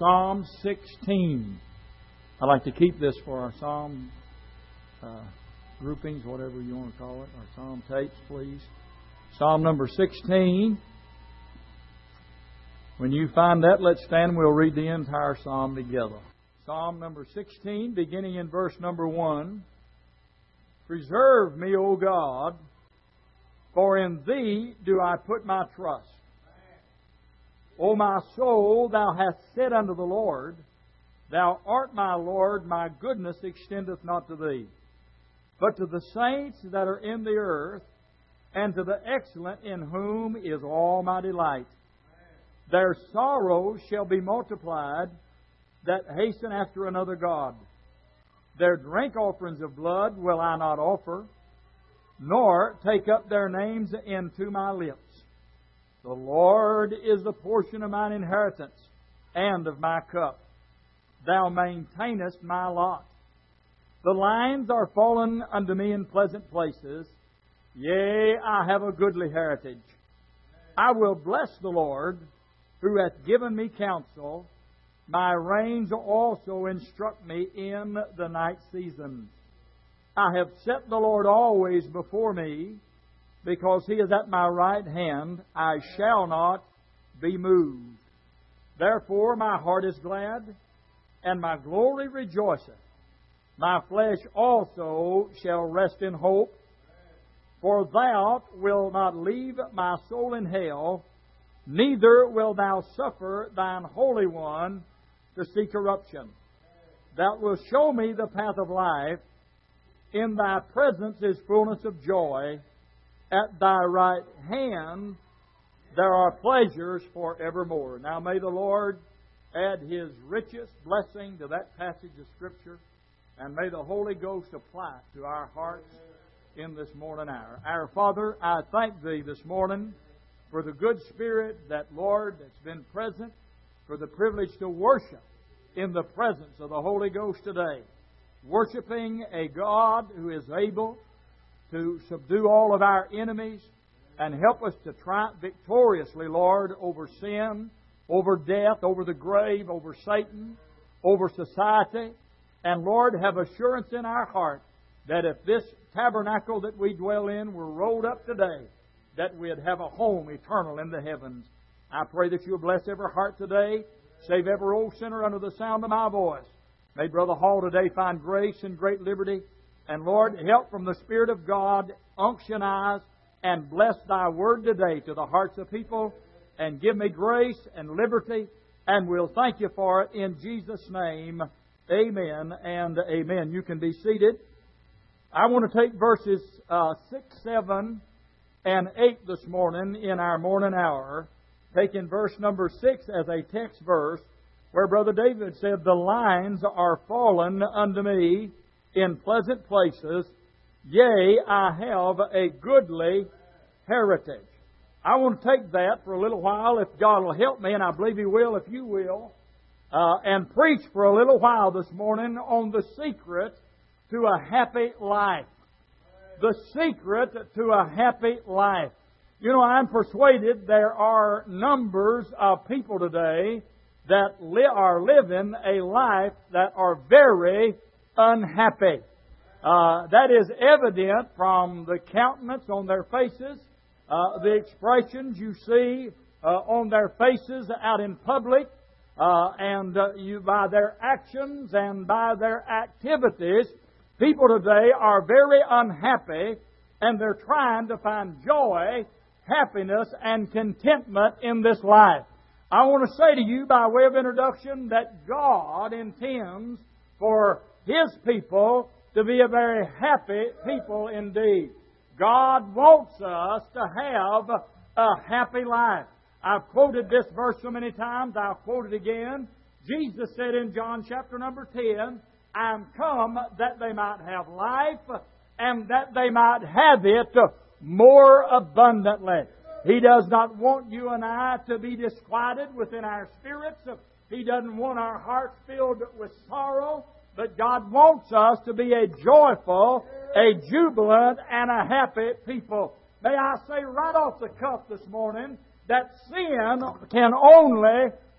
Psalm 16. I'd like to keep this for our Psalm groupings, whatever you want to call it, our Psalm tapes, please. Psalm number 16. When you find that, let's stand. We'll read the entire Psalm together. Psalm number 16, beginning in verse number 1. Preserve me, O God, for in Thee do I put my trust. O my soul, Thou hast said unto the Lord, Thou art my Lord, my goodness extendeth not to Thee, but to the saints that are in the earth, and to the excellent in whom is all my delight. Their sorrows shall be multiplied that hasten after another God. Their drink offerings of blood will I not offer, nor take up their names into my lips. The Lord is the portion of mine inheritance and of my cup. Thou maintainest my lot. The lines are fallen unto me in pleasant places. Yea, I have a goodly heritage. I will bless the Lord, who hath given me counsel. My reins also instruct me in the night seasons. I have set the Lord always before me. Because He is at my right hand, I shall not be moved. Therefore my heart is glad, and my glory rejoiceth. My flesh also shall rest in hope. For Thou wilt not leave my soul in hell, neither wilt Thou suffer Thine Holy One to see corruption. Thou wilt show me the path of life. In Thy presence is fullness of joy. At Thy right hand there are pleasures forevermore. Now may the Lord add His richest blessing to that passage of Scripture, and may the Holy Ghost apply it to our hearts in this morning hour. Our Father, I thank Thee this morning for the good spirit that, Lord, that's been present, for the privilege to worship in the presence of the Holy Ghost today, worshiping a God who is able to subdue all of our enemies and help us to triumph victoriously, Lord, over sin, over death, over the grave, over Satan, over society. And Lord, have assurance in our heart that if this tabernacle that we dwell in were rolled up today, that we'd have a home eternal in the heavens. I pray that you'll bless every heart today. Save every old sinner under the sound of my voice. May Brother Hall today find grace and great liberty. And Lord, help from the Spirit of God, unctionize and bless Thy Word today to the hearts of people, and give me grace and liberty, and we'll thank You for it in Jesus' name. Amen and amen. You can be seated. I want to take verses 6, 7, and 8 this morning in our morning hour, taking verse number 6 as a text verse, where Brother David said, The lines are fallen unto me in pleasant places, yea, I have a goodly heritage. I want to take that for a little while, if God will help me, and I believe He will if you will, and preach for a little while this morning on the secret to a happy life. The secret to a happy life. You know, I'm persuaded there are numbers of people today that are living a life that are very unhappy. That is evident from the countenance on their faces, the expressions you see on their faces out in public, and by their actions and by their activities. People today are very unhappy, and they're trying to find joy, happiness, and contentment in this life. I want to say to you by way of introduction that God intends for His people to be a very happy people indeed. God wants us to have a happy life. I've quoted this verse so many times, I'll quote it again. Jesus said in John chapter number 10, I am come that they might have life, and that they might have it more abundantly. He does not want you and I to be disquieted within our spirits. He doesn't want our hearts filled with sorrow. But God wants us to be a joyful, a jubilant, and a happy people. May I say right off the cuff this morning that sin can only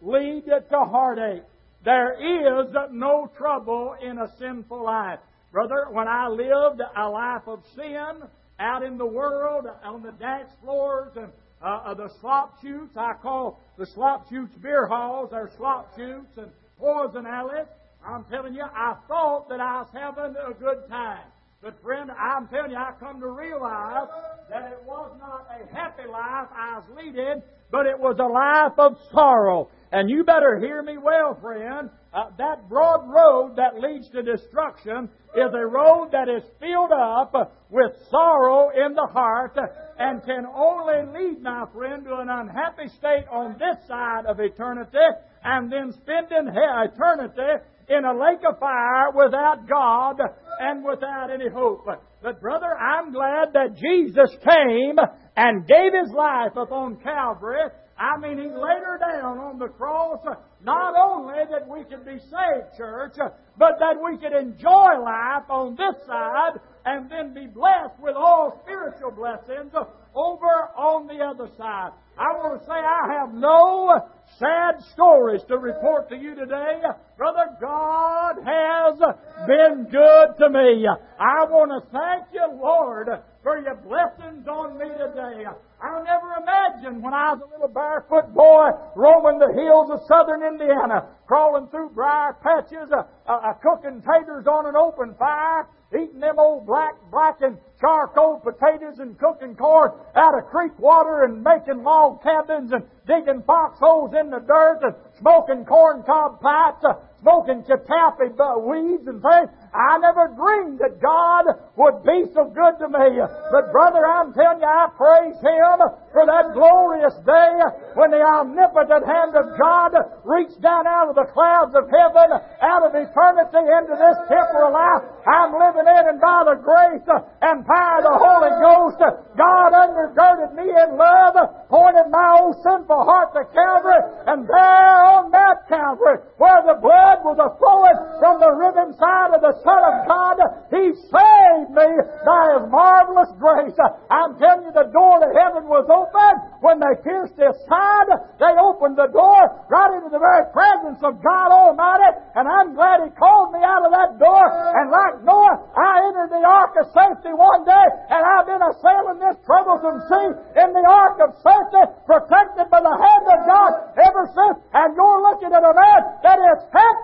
lead to heartache. There is no trouble in a sinful life. Brother, when I lived a life of sin out in the world, on the dance floors and the slop shoots, I call the slop shoots beer halls, they're slop shoots and poison alleys, I'm telling you, I thought that I was having a good time. But friend, I'm telling you, I come to realize that it was not a happy life I was leading, but it was a life of sorrow. And you better hear me well, friend. That broad road that leads to destruction is a road that is filled up with sorrow in the heart and can only lead, my friend, to an unhappy state on this side of eternity and then spending eternity in a lake of fire without God and without any hope. But brother, I'm glad that Jesus came and gave His life upon Calvary. I mean, He laid her down on the cross, not only that we could be saved, church, but that we could enjoy life on this side and then be blessed with all spiritual blessings over on the other side. I want to say I have no sad stories to report to you today. Brother, God has been good to me. I want to thank you, Lord, for your blessings on me today. I never imagined when I was a little barefoot boy roaming the hills of southern Indiana, crawling through briar patches, cooking taters on an open fire, eating them old blackened charcoal potatoes and cooking corn out of creek water and making log cabins and digging foxholes in the dirt and smoking corncob pipes, smoking catalpa weeds and things. I never dreamed that God would be so good to me. But brother, I'm telling you, I praise Him for that glorious day when the omnipotent hand of God reached down out of the clouds of heaven, out of eternity into this temporal life I'm living in, and by the grace and power of the Holy Ghost, God undergirded me in love, pointed my old sinful heart to Calvary, and there on that Calvary, where the blood was flowing from the riven side of the Son of God, He saved me by His marvelous grace. I'm telling you, the door to heaven was open. When they pierced His side, they opened the door right into the very presence of God Almighty, and I'm glad He called me out of that door, and like Noah, I entered the ark of safety one day, and I've been sailing this troublesome sea in the ark of safety, protected by the hand of God ever since, and you're looking at a man that is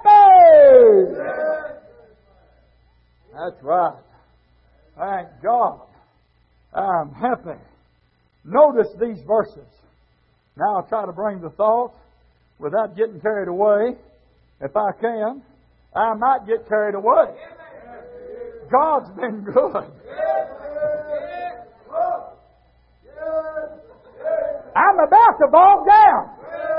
happy. That's right. Thank God. I'm happy. Notice these verses. Now I'll try to bring the thought without getting carried away. If I can, I might get carried away. God's been good. I'm about to bog down.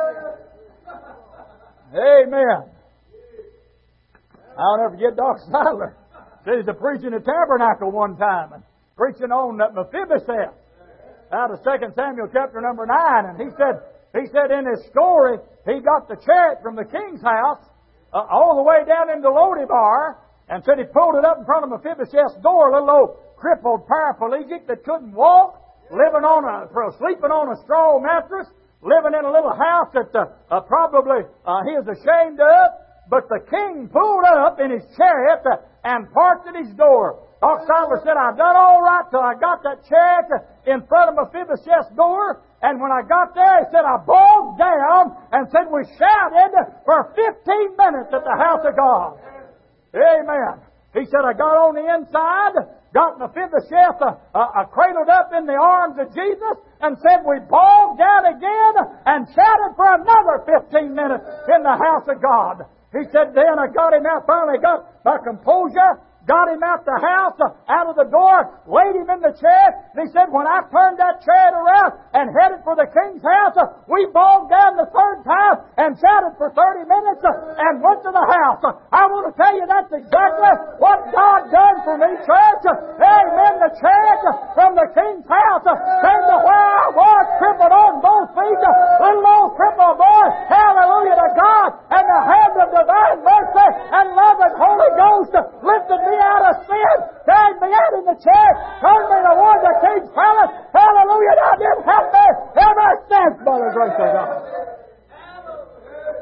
Amen. I'll never forget Dr. Sadler. He was preaching at Tabernacle one time and preaching on Mephibosheth out of 2 Samuel chapter number 9. And he said in his story, he got the chariot from the king's house all the way down into Lodebar, and said he pulled it up in front of Mephibosheth's door, a little old crippled paraplegic that couldn't walk, sleeping on a straw mattress, living in a little house that probably he was ashamed of. But the king pulled up in his chariot and parked at his door. Dr. Sadler said, I done all right till I got that chariot in front of Mephibosheth's door. And when I got there, he said, I bogged down and said, we shouted for 15 minutes at the house of God. Amen. He said, I got on the inside, got Mephibosheth cradled up in the arms of Jesus, and said, we bogged down again and shouted for another 15 minutes in the house of God. He said, then I got him out, finally got my composure, got him out the house, out of the door, laid him in the chariot. And he said, when I turned that chariot around and headed for the king's house, we bogged down the third time and shouted for 30 minutes and went to the house. I want to tell you that's exactly what God done for me, church. Amen. The chariot from the king's house came to where I was, crippled on both feet, little old crippled boy. Hallelujah to God. And the hand of divine mercy and love and Holy Ghost lifted me out of sin, carried me out in the chariot, turned me toward the king's palace. Hallelujah. And I've been happy ever since by the grace of God.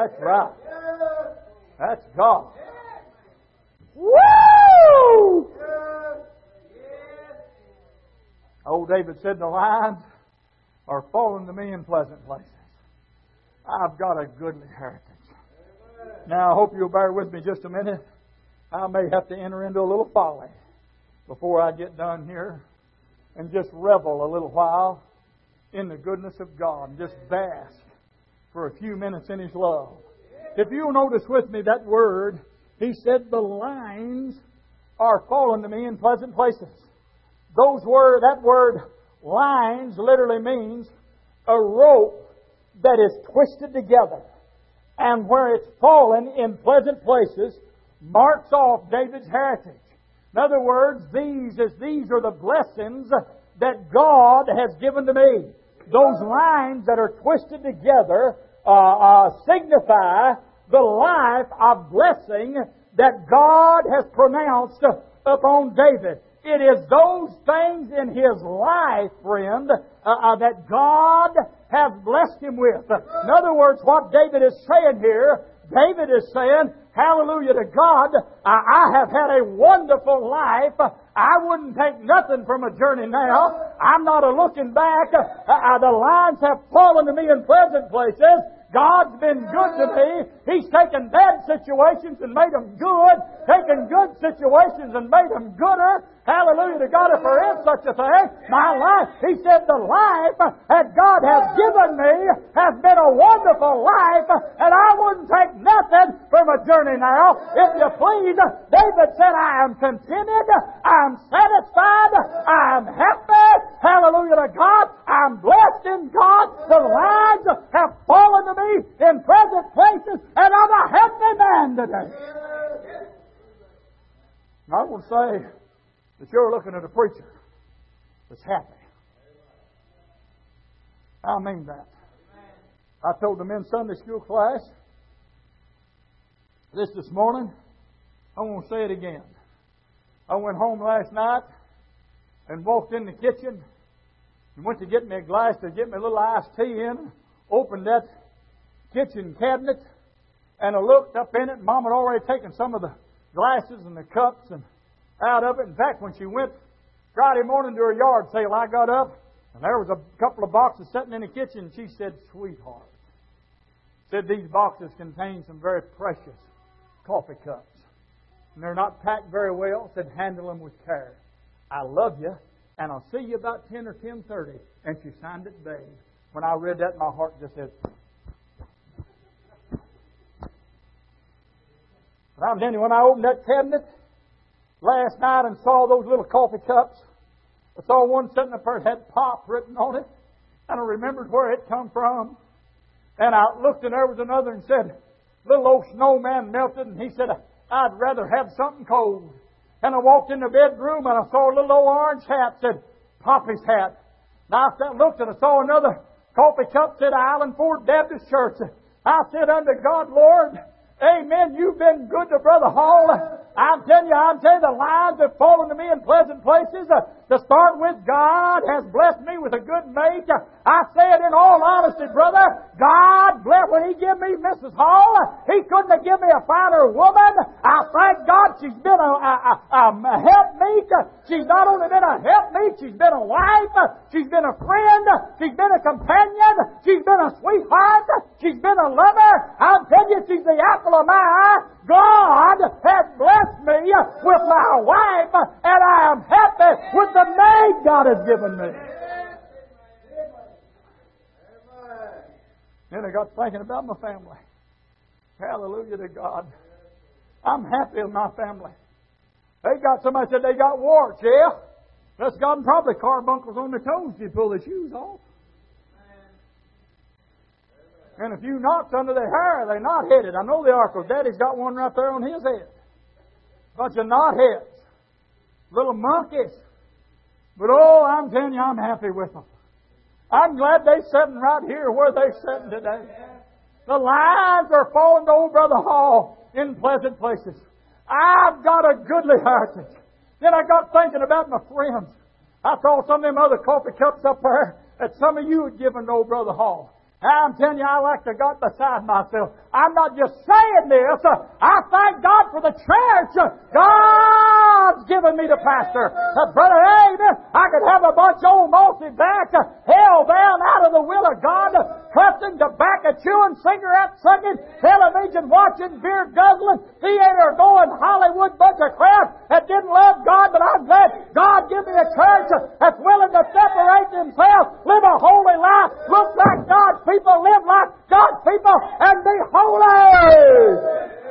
That's right. That's God. Woo! Old David said, the lines are falling to me in pleasant places. I've got a goodly heritage. Now, I hope you'll bear with me just a minute. I may have to enter into a little folly before I get done here and just revel a little while in the goodness of God and just bask for a few minutes in His love. If you'll notice with me that word, he said, the lines are fallen to me in pleasant places. That word lines literally means a rope that is twisted together. And where it's fallen in pleasant places marks off David's heritage. In other words, these are the blessings that God has given to me. Those lines that are twisted together signify the life of blessing that God has pronounced upon David. It is those things in his life, friend, that God has blessed him with. In other words, what David is saying here, David is saying, hallelujah to God, I have had a wonderful life. I wouldn't take nothing from a journey now. I'm not looking back. The lines have fallen to me in pleasant places. God's been good to me. He's taken bad situations and made them good. Taken good situations and made them gooder. Hallelujah to God, if there is such a thing. My life, he said, the life that God has given me has been a wonderful life, and I wouldn't take nothing from a journey now. If you please, David said, I am contented, I'm satisfied, I'm happy. Hallelujah to God. I'm blessed in God. The lines have fallen to me in present places, and I'm a happy man today. I want to say that you're looking at a preacher that's happy. I mean that. I told the men's Sunday school class this morning. I want to say it again. I went home last night and walked in the kitchen and went to get me a glass to get me a little iced tea in. Opened that kitchen cabinet and I looked up in it. Mom had already taken some of the glasses and the cups and out of it. In fact, when she went Friday morning to her yard sale, I got up and there was a couple of boxes sitting in the kitchen. She said, sweetheart, said these boxes contain some very precious coffee cups. And they're not packed very well. Said, handle them with care. I love you, and I'll see you about 10 or 10:30. And she signed it, babe. When I read that, my heart just said... But I'm telling you, when I opened that cabinet last night and saw those little coffee cups, I saw one sitting up there that had Pop written on it, and I remembered where it come from. And I looked and there was another and said, little old snowman melted, and he said, I'd rather have something cold. And I walked in the bedroom and I saw a little old orange hat, said, Poppy's hat. Now I looked and I saw another coffee cup, said Island Ford Baptist Church. I said unto God, Lord, amen, you've been good to Brother Hall. I'm telling you, the lines have fallen to me in pleasant places. To start with, God has blessed me with a good mate. I say it in all honesty, brother. God bless when He gave me Mrs. Hall. He couldn't have given me a finer woman. I thank God she's been a helpmeet. She's not only been a helpmeet, she's been a wife. She's been a friend. She's been a companion. She's been a sweetheart. She's been a lover. I'll tell you, she's the apple of my eye. God has blessed me with my wife, and I am happy with the maid God has given me. Then I got thinking about my family. Hallelujah to God. I'm happy with my family. Somebody said they got warts, yeah? That's got them probably carbuncles on their toes if you pull their shoes off. And a few knots under their hair, they're not headed. I know they are, because Daddy's got one right there on his head. Bunch of knotheads. Little monkeys. But oh, I'm telling you, I'm happy with them. I'm glad they're sitting right here where they're sitting today. The lines are falling to old Brother Hall in pleasant places. I've got a goodly heritage. Then I got thinking about my friends. I saw some of them other coffee cups up there that some of you had given to old Brother Hall. I'm telling you, I like to God beside myself. I'm not just saying this. I thank God for the church. God's given me the pastor. Brother Amen. I could have a bunch of old mossy back, hell bound out of the will of God, cussing, tobacco chewing, cigarette sucking, television watching, beer guzzling, theater going, Hollywood bunch of crap that didn't love God, but I'm glad God give me a church that's willing to separate themselves, live a holy life, look like God's people, live like God's people, and be holy.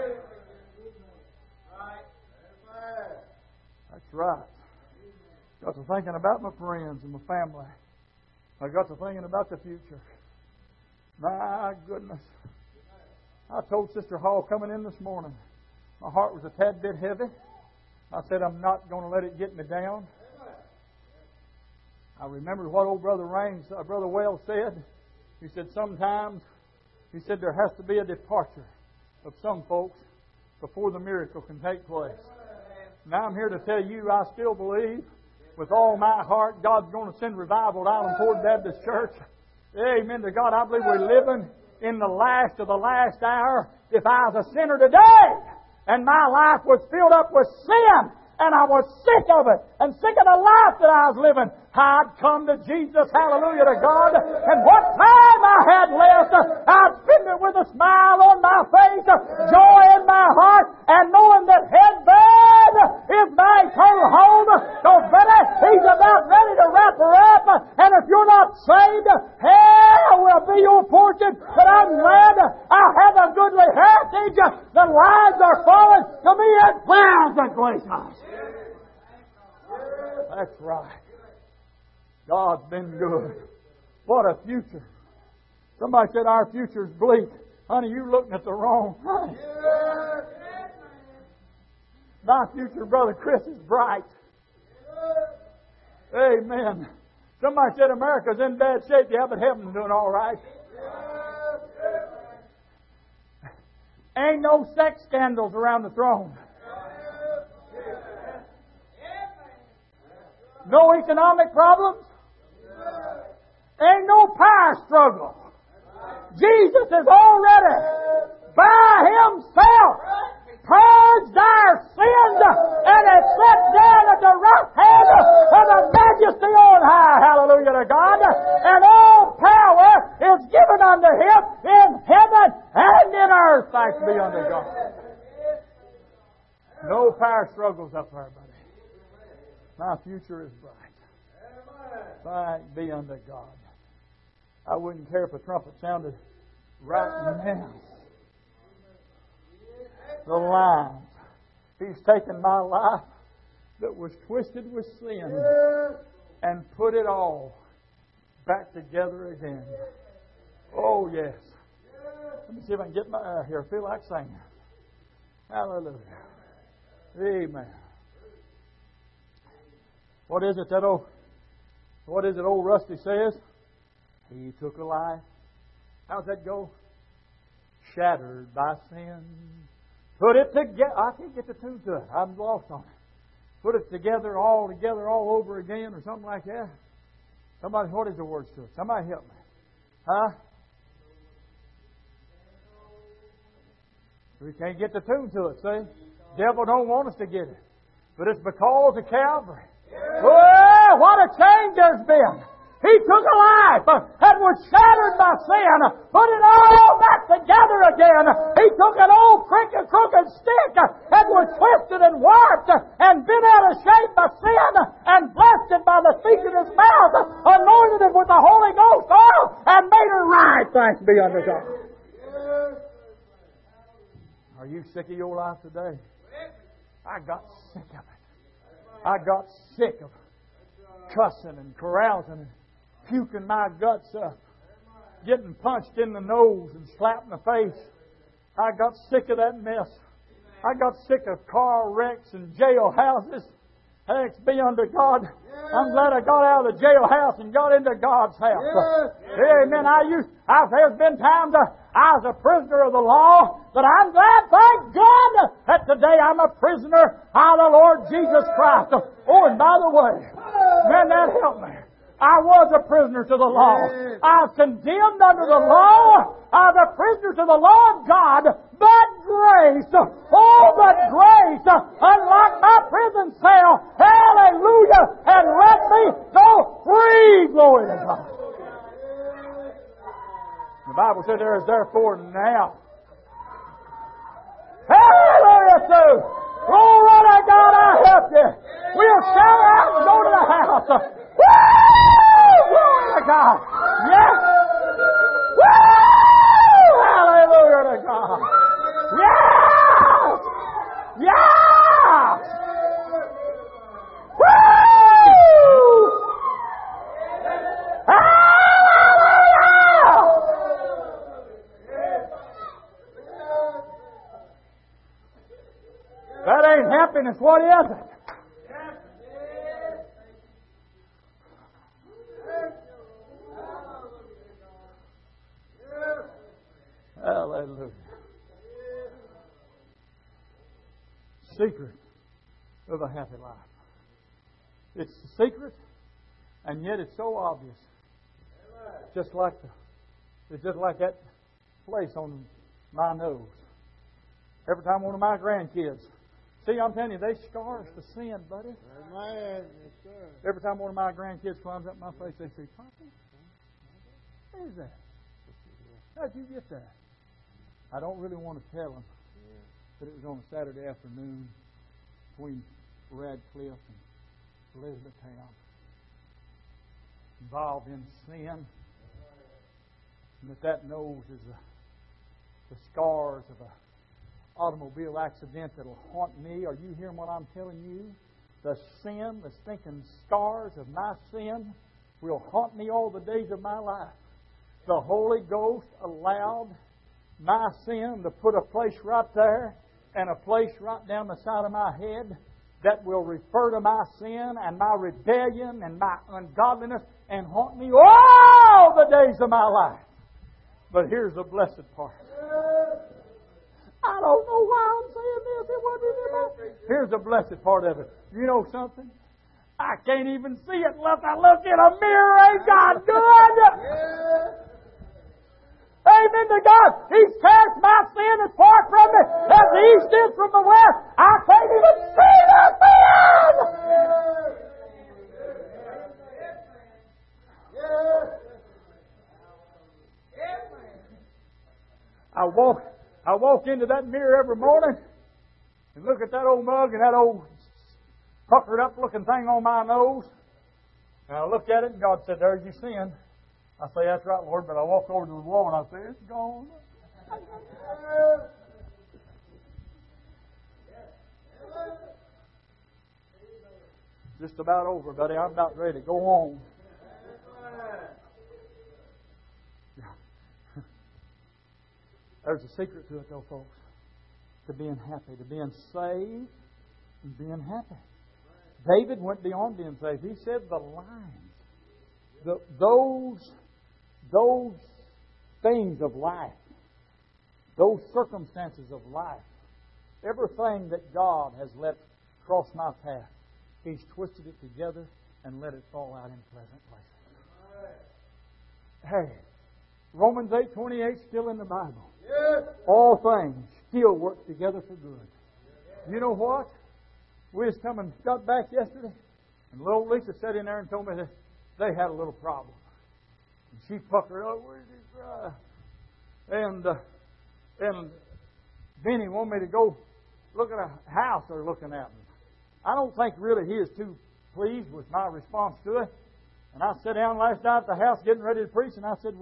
That's right. Got to thinking about my friends and my family. I got to thinking about the future. My goodness. I told Sister Hall coming in this morning, my heart was a tad bit heavy. I said, I'm not going to let it get me down. I remember what old Brother Brother Wells said. He said, sometimes, he said, there has to be a departure of some folks before the miracle can take place. Now I'm here to tell you, I still believe with all my heart God's going to send revival to Island Ford Baptist Church. Amen to God. I believe we're living in the last of the last hour. If I was a sinner today and my life was filled up with sin and I was sick of it and sick of the life that I was living, I'd come to Jesus, hallelujah to God, and what time I had left, I'd spend it with a smile on my face, joy in my heart, and knowing that heaven is my eternal home. So, brother, He's about ready to wrap her up, and if you're not saved, hell will be your portion. But I'm glad I have a goodly heritage. The lives are falling to me in pleasant places. That's right. God's been good. What a future. Somebody said our future's bleak. Honey, you're looking at the wrong thing. My future, Brother Chris, is bright. Amen. Somebody said America's in bad shape. Yeah, but heaven's doing all right. Ain't no sex scandals around the throne. No economic problems. Ain't no power struggle. Jesus has already, by Himself, purged our sins and has sat down at the right hand of the Majesty on high. Hallelujah to God. And all power is given unto Him in heaven and in earth. Thanks be unto God. No power struggles up there, buddy. My future is bright. Thanks be unto God. I wouldn't care if a trumpet sounded right now. The lines. He's taken my life that was twisted with sin and put it all back together again. Oh, yes. Let me see if I can get my air here. I feel like singing. Hallelujah. Amen. What is it old Rusty says? He took a life. How's that go? Shattered by sin. Put it together. I can't get the tune to it. I'm lost on it. Put it together all over again, or something like that. Somebody, what is the words to it? Somebody help me. Huh? We can't get the tune to it, see? Devil don't want us to get it. But it's because of Calvary. Well, what a change there's been. He took a life that was shattered by sin, put it all back together again. He took an old crooked stick that was twisted and warped and bent out of shape by sin and blessed it by the feet of His mouth, anointed it with the Holy Ghost oil, and made it right. Thanks be unto God. Are you sick of your life today? I got sick of it. I got sick of cussing and carousing and puking my guts up, getting punched in the nose and slapped in the face. I got sick of that mess. I got sick of car wrecks and jailhouses. Thanks be unto God. I'm glad I got out of the jailhouse and got into God's house. Amen. There's been times I was a prisoner of the law, but I'm glad, thank God, that today I'm a prisoner of the Lord Jesus Christ. Oh, and by the way, man, that helped me. I was a prisoner to the law. I was condemned under the law. I was a prisoner to the law of God. But grace, oh, but grace, unlocked my prison cell. Hallelujah. And let me go free. Glory to God. The Bible said there is therefore now. Hallelujah, too. Glory to God, I help you. We'll shout out and go to the house. Woo! Glory to God. Yes. Woo! Hallelujah to God. Yes! Yes! Woo! Hallelujah! That ain't happiness. What is it? Hallelujah. Secret of a happy life. It's the secret, and yet it's so obvious. Just like that place on my nose. Every time one of my grandkids, see, I'm telling you, they scar us for sin, buddy. Amen. Yes, sir. Every time one of my grandkids climbs up my face, they say, "Poppy, what is that? How'd you get that?" I don't really want to tell them, but it was on a Saturday afternoon between Radcliffe and Elizabethtown, involved in sin, and that nose is the scars of an automobile accident that'll haunt me. Are you hearing what I'm telling you? The sin, the stinking scars of my sin will haunt me all the days of my life. The Holy Ghost allowed my sin to put a place right there and a place right down the side of my head that will refer to my sin and my rebellion and my ungodliness and haunt me all the days of my life. But here's the blessed part. I don't know why I'm saying this. It wasn't in there. Here's the blessed part of it. You know something? I can't even see it unless I look in a mirror. Ain't God good? Amen to God. He's cast my sin as far from me as the east is from the west. I can't even see the sin. I walk into that mirror every morning and look at that old mug and that old puckered up looking thing on my nose. And I look at it and God said, "There's your sin." I say, "That's right, Lord," but I walk over to the wall and I say, "It's gone." Just about over, buddy. I'm about ready to go home. There's a secret to it, though, folks. To being happy, to being saved and being happy. David went beyond being saved. He said the lines, those things of life, those circumstances of life, everything that God has let cross my path, He's twisted it together and let it fall out in pleasant places. Hey, Romans 8:28 still in the Bible. All things still work together for good. You know what? We just come and got back yesterday, and little Lisa sat in there and told me that they had a little problem. And she puckered up, "Where's this?" And Benny wanted me to go look at a house they're looking at. I don't think really he is too pleased with my response to it. And I sat down last night at the house getting ready to preach, and I said,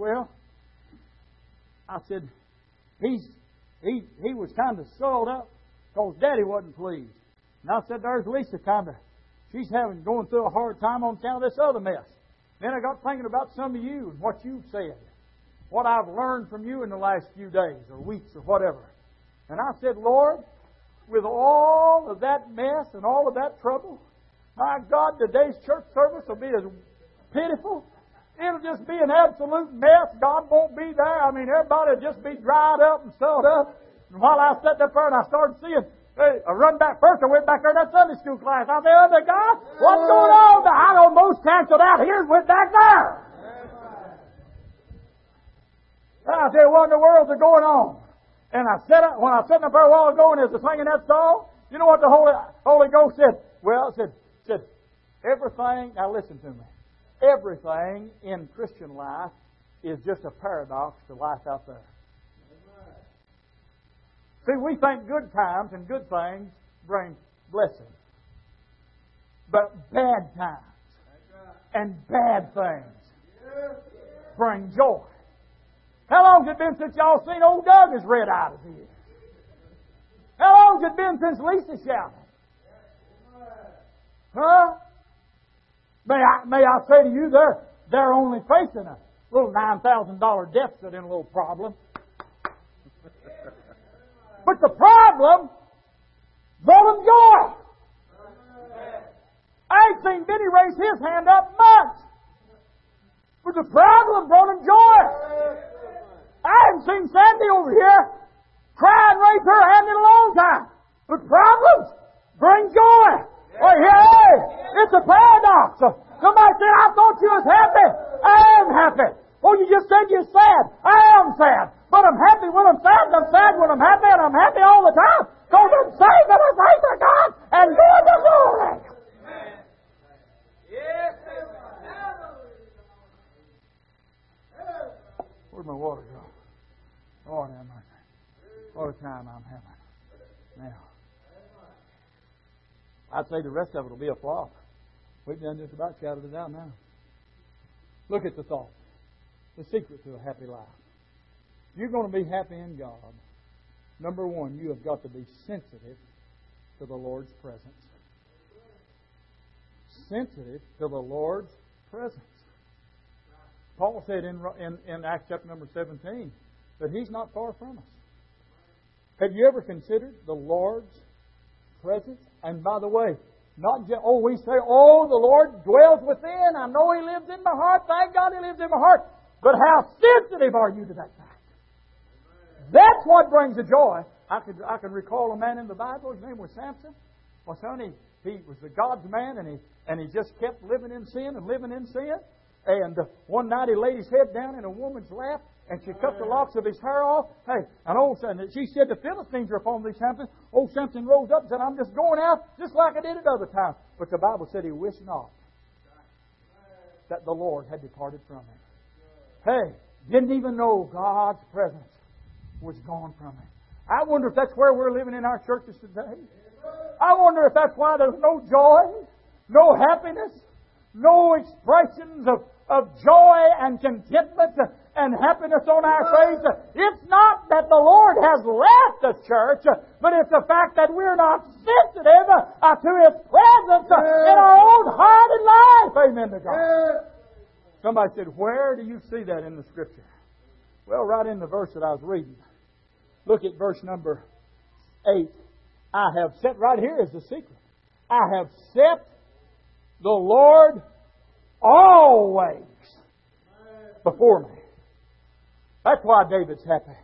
he was kind of swelled up because Daddy wasn't pleased. And I said, "There's Lisa she's going through a hard time on account of this other mess." Then I got thinking about some of you and what you've said, what I've learned from you in the last few days or weeks or whatever. And I said, "Lord, with all of that mess and all of that trouble, my God, today's church service will be as pitiful. It'll just be an absolute mess. God won't be there. I mean, everybody will just be dried up and sewed up." And while I sat up there and I started seeing Hey, I run back first. I went back there to that Sunday school class. I said, "Oh, God, what's going on?" I almost canceled out here and went back there. I said, "What in the world's going on?" And when I sat up there a while ago and was singing that song, you know what the Holy Ghost said? Well, it said, everything, now listen to me, everything in Christian life is just a paradox to life out there. See, we think good times and good things bring blessing. But bad times and bad things bring joy. How long has it been since y'all seen old Doug as red-eyed as he is? How long has it been since Lisa shouted? Huh? May I say to you, they're only facing a little $9,000 deficit in a little problem. But the problem brought them joy. I ain't seen Benny raise his hand up much. But the problem brought him joy. I haven't seen Sandy over here cry and raise her hand in a long time. But problems bring joy. Well, hey, it's a paradox. Somebody said, "I thought you was happy." I am happy. Oh, you just said you're sad. I am sad. But I'm happy when I'm sad, and I'm sad when I'm happy, and I'm happy all the time. Because I'm saved and I'm saved to God and going to glory. Yes. Where'd my water go? Lord have mercy. What a time I'm having. Now, I'd say the rest of it will be a flop. We've done just about shouted it out now. Look at the thought. The secret to a happy life. You're going to be happy in God. Number one, you have got to be sensitive to the Lord's presence. Sensitive to the Lord's presence. Paul said in Acts chapter number 17 that He's not far from us. Have you ever considered the Lord's presence? And by the way, not just, we say, "Oh, the Lord dwells within. I know He lives in my heart. Thank God He lives in my heart." But how sensitive are you to that fact? That's what brings the joy. I can recall a man in the Bible. His name was Samson. Well, son, he was the God's man, and he just kept living in sin and living in sin. And one night he laid his head down in a woman's lap, and she cut the locks of his hair off. Hey, and she said, "The Philistines are upon thee, Samson." Old Samson rose up and said, "I'm just going out just like I did at other times." But the Bible said he wished not that the Lord had departed from him. Hey, didn't even know God's presence was gone from him. I wonder if that's where we're living in our churches today. I wonder if that's why there's no joy, no happiness, no expressions of joy and contentment and happiness on our face. It's not that the Lord has left the church, but it's the fact that we're not sensitive to His presence in our own heart and life. Amen to God. Somebody said, "Where do you see that in the Scripture?" Well, right in the verse that I was reading. Look at verse number 8. I have set, right here is the secret. I have set the Lord always before me. That's why David's happy.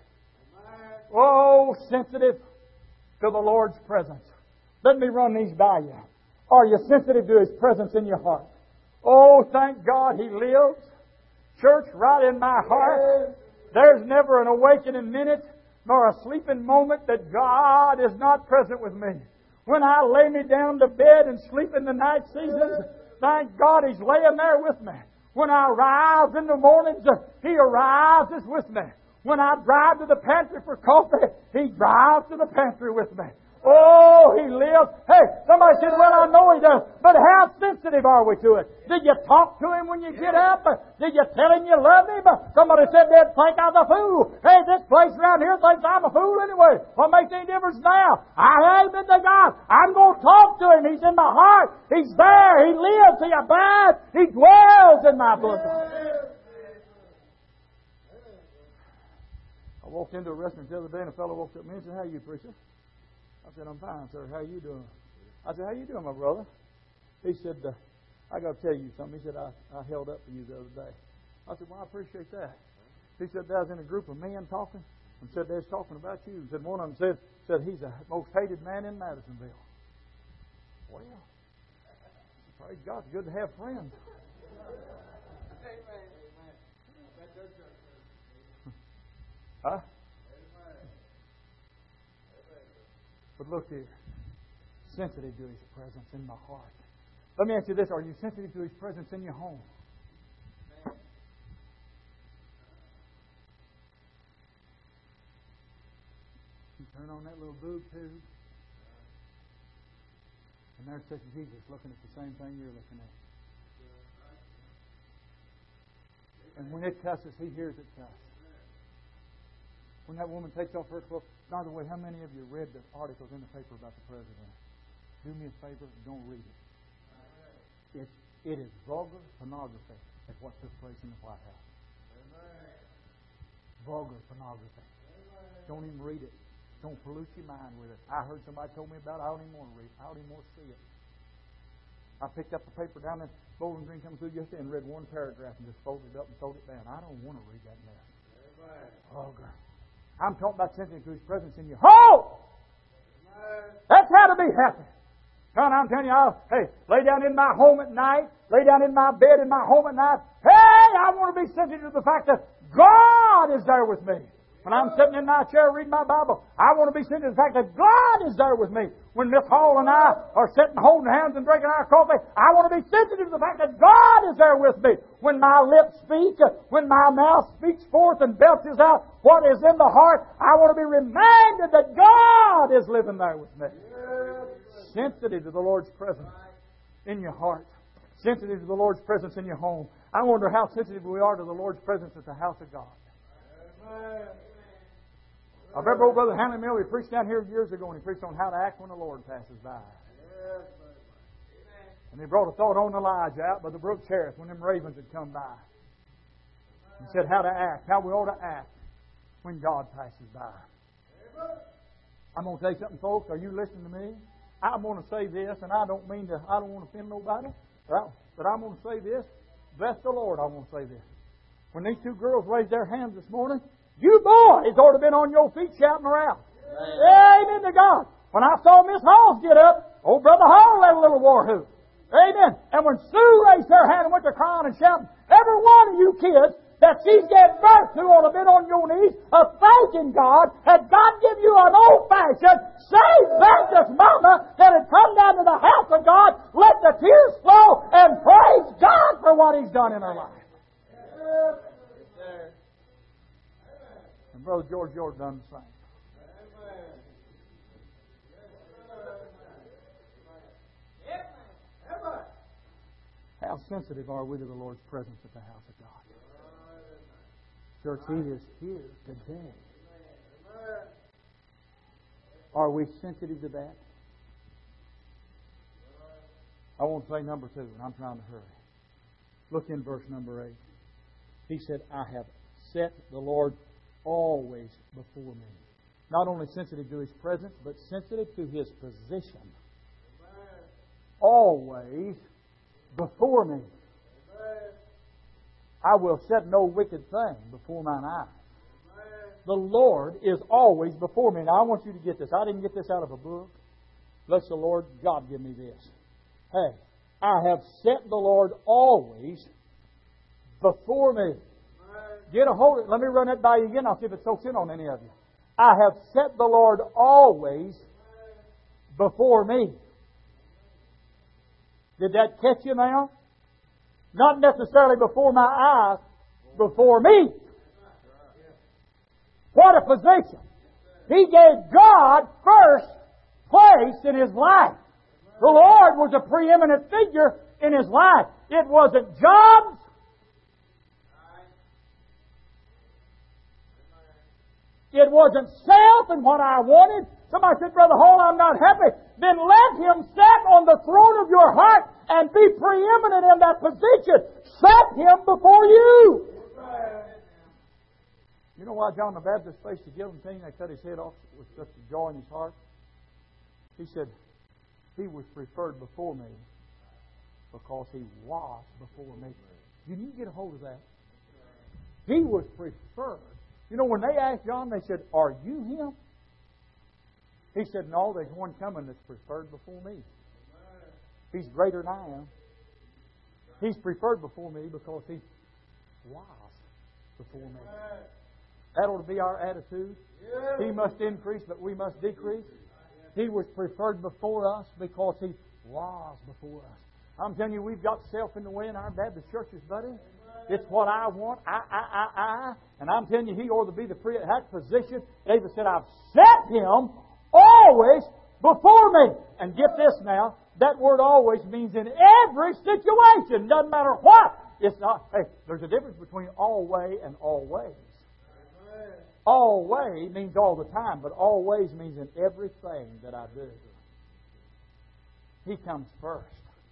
Oh, sensitive to the Lord's presence. Let me run these by you. Are you sensitive to His presence in your heart? Oh, thank God He lives. Church, right in my heart. There's never an awakening minute nor a sleeping moment that God is not present with me. When I lay me down to bed and sleep in the night seasons, thank God He's laying there with me. When I rise in the mornings, He arises with me. When I drive to the pantry for coffee, He drives to the pantry with me. Oh, He lives. Hey, somebody said, "Well, I know He does." But how sensitive are we to it? Did you talk to Him when you get up? Did you tell Him you love Him? Somebody said they'd think I was a fool. Hey, this place around here thinks I'm a fool anyway. What makes any difference now? I amen to God. I'm going to talk to Him. He's in my heart. He's there. He lives. He abides. He dwells in my bosom. I walked into a restaurant the other day and a fellow walked up to me and said, "How are you, preacher?" I said, "I'm fine, sir. How are you doing?" I said, "How you doing, my brother?" He said, "I got to tell you something." He said, I held up for you the other day. I said, "Well, I appreciate that." He said, "I was in a group of men talking, And said they was talking about you. Said one of them said he's the most hated man in Madisonville. Well, praise God, it's good to have friends. Huh? But look here. Sensitive to His presence in my heart. Let me ask you this. Are you sensitive to His presence in your home? You turn on that little boob tube, and there sits Jesus looking at the same thing you're looking at. And when it cusses, He hears it cuss. When that woman takes off her clothes. By the way, how many of you read the articles in the paper about the President? Do me a favor, don't read it. It is vulgar pornography at what took place in the White House. Vulgar pornography. Don't even read it. Don't pollute your mind with it. I heard somebody told me about it. I don't even want to read it. I don't even want to see it. I picked up the paper down there, Bowling Green coming through yesterday, and read one paragraph and just folded it up and folded it down. I don't want to read that mess. Vulgar. I'm talking about sensitive to His presence in your home. That's how to be happy. Son, I'm telling you, hey, lay down in my home at night, lay down in my bed in my home at night. Hey, I want to be sensitive to the fact that God is there with me. When I'm sitting in my chair reading my Bible, I want to be sensitive to the fact that God is there with me. When Miss Hall and I are sitting holding hands and drinking our coffee, I want to be sensitive to the fact that God is there with me. When my lips speak, when my mouth speaks forth and belches out what is in the heart, I want to be reminded that God is living there with me. Sensitive to the Lord's presence in your heart. Sensitive to the Lord's presence in your home. I wonder how sensitive we are to the Lord's presence at the house of God. I remember old Brother Hanley Mill, he preached down here years ago, and he preached on how to act when the Lord passes by. And he brought a thought on Elijah out by the brook Cherith when them ravens had come by. He said how to act, how we ought to act when God passes by. I'm going to tell you something, folks. Are you listening to me? I'm going to say this, and I don't want to offend nobody, but I'm going to say this. Bless the Lord, I want to say this. When these two girls raised their hands this morning, you boys ought to have been on your feet shouting around. Amen to God. When I saw Miss Halls get up, old Brother Hall let a little war hoop. Amen. And when Sue raised her hand and went to crying and shouting, every one of you kids that she's gave birth to ought to have been on your knees thanking God. Had God give you an old-fashioned, saved Baptist mama that had come down to the house of God, let the tears flow and praise God for what He's done in her life. And Brother George done the same. How sensitive are we to the Lord's presence at the house of God? Church, He is here today. Are we sensitive to that? I want to say number 2, and I'm trying to hurry. Look in verse number 8. He said, I have set the Lord always before me. Not only sensitive to His presence, but sensitive to His position. Always before me. I will set no wicked thing before mine eyes. The Lord is always before me. Now I want you to get this. I didn't get this out of a book. Bless the Lord. God give me this. Hey, I have set the Lord always before me. Get a hold of it. Let me run that by you again. I'll see if it soaks in on any of you. I have set the Lord always before me. Did that catch you now? Not necessarily before my eyes, before me. What a position. He gave God first place in his life. The Lord was a preeminent figure in his life. It wasn't jobs. It wasn't self and what I wanted. Somebody said, Brother Hall, I'm not happy. Then let Him sit on the throne of your heart and be preeminent in that position. Set Him before you. You know why John the Baptist faced the guillotine? They cut his head off with such a joy in his heart. He said, He was preferred before me because He was before me. You need to get a hold of that. He was preferred You know, when they asked John, they said, "Are you him?" He said, "No, there's one coming that's preferred before me. He's greater than I am. He's preferred before me because He was before me." That ought to be our attitude. He must increase, but we must decrease. He was preferred before us because He was before us. I'm telling you, we've got self in the way in our Baptist churches, buddy. It's what I want. I. And I'm telling you, He ought to be the that position. David said, "I've set Him always before me." And get this now. That word "always" means in every situation. Doesn't matter what. It's not. Hey, there's a difference between always and always. Always means all the time, but always means in everything that I do. He comes first.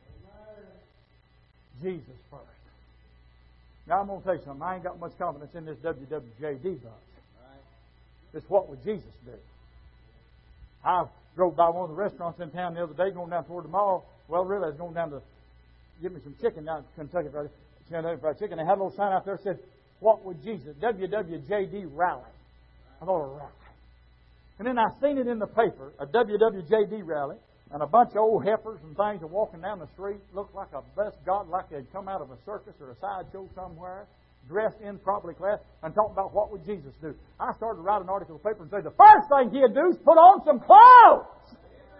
Jesus first. Now I'm going to tell you something. I ain't got much confidence in this WWJD bunch. It's what would Jesus do? I drove by one of the restaurants in town the other day, going down toward the mall. Well, really, I was going down to get me some chicken down at Kentucky Fried Chicken. They had a little sign out there that said, "What would Jesus? WWJD rally." I thought, a rally. And then I seen it in the paper, a WWJD rally, and a bunch of old heifers and things are walking down the street. Looked like a blessed God, like they'd come out of a circus or a sideshow somewhere, dressed improperly clad, and talking about what would Jesus do. I started to write an article in the paper and say the first thing He'd do is put on some clothes.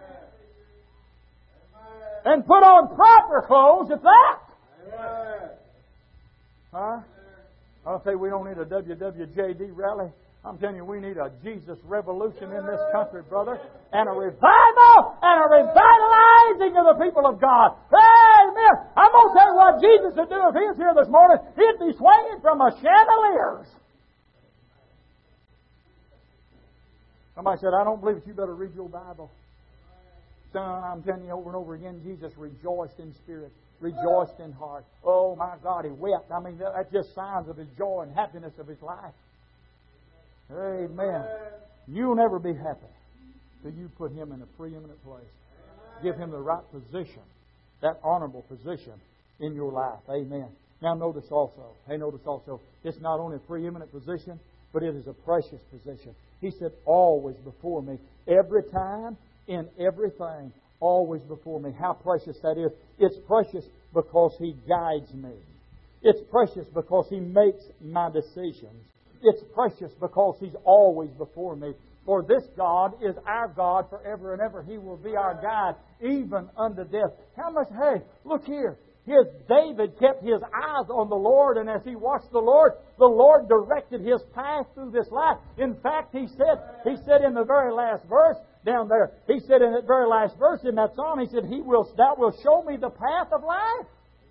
And put on proper clothes at that. Huh? I'll say we don't need a WWJD rally. I'm telling you, we need a Jesus revolution in this country, brother. And a revival and a revitalizing of the people of God. Amen. I'm going to tell you what Jesus would do if He was here this morning. He'd be swinging from a chandeliers. Somebody said, "I don't believe it. You better read your Bible." Son, I'm telling you over and over again, Jesus rejoiced in spirit, rejoiced in heart. Oh my God, He wept. I mean, that's just signs of His joy and happiness of His life. Amen. You'll never be happy till you put Him in a preeminent place. Give Him the right position, that honorable position in your life. Amen. Now notice also, it's not only a preeminent position, but it is a precious position. He said, "Always before me." Every time, in everything, always before me. How precious that is. It's precious because He guides me. It's precious because He makes my decisions. It's precious because He's always before me. For this God is our God forever and ever. He will be our guide even unto death. How much? Hey, look here. David kept his eyes on the Lord, and as he watched the Lord directed his path through this life. In fact, he said in the very last verse down there, he said in the very last verse in that psalm, he said, "Thou wilt show me the path of life."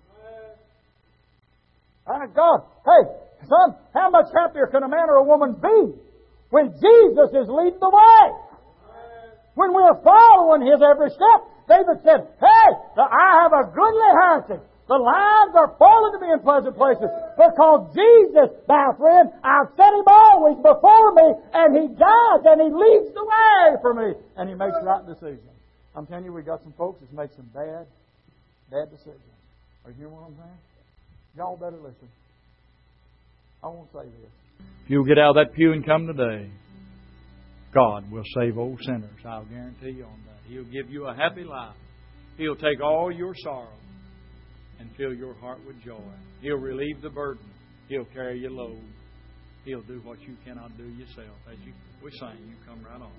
My God, hey, son, how much happier can a man or a woman be when Jesus is leading the way? When we are following His every step. David said, "Hey, I have a goodly heritage. The lines are falling to me in pleasant places. Because Jesus, my friend, I've set Him always before me, and He guides and He leads the way for me. And He makes right decisions." I'm telling you, we got some folks that make some bad decisions. Are you hearing what I'm saying? Y'all better listen. I won't say this. If you'll get out of that pew and come today, God will save old sinners. I'll guarantee you on that. He'll give you a happy life. He'll take all your sorrow and fill your heart with joy. He'll relieve the burden. He'll carry your load. He'll do what you cannot do yourself. As we sing, you come right on.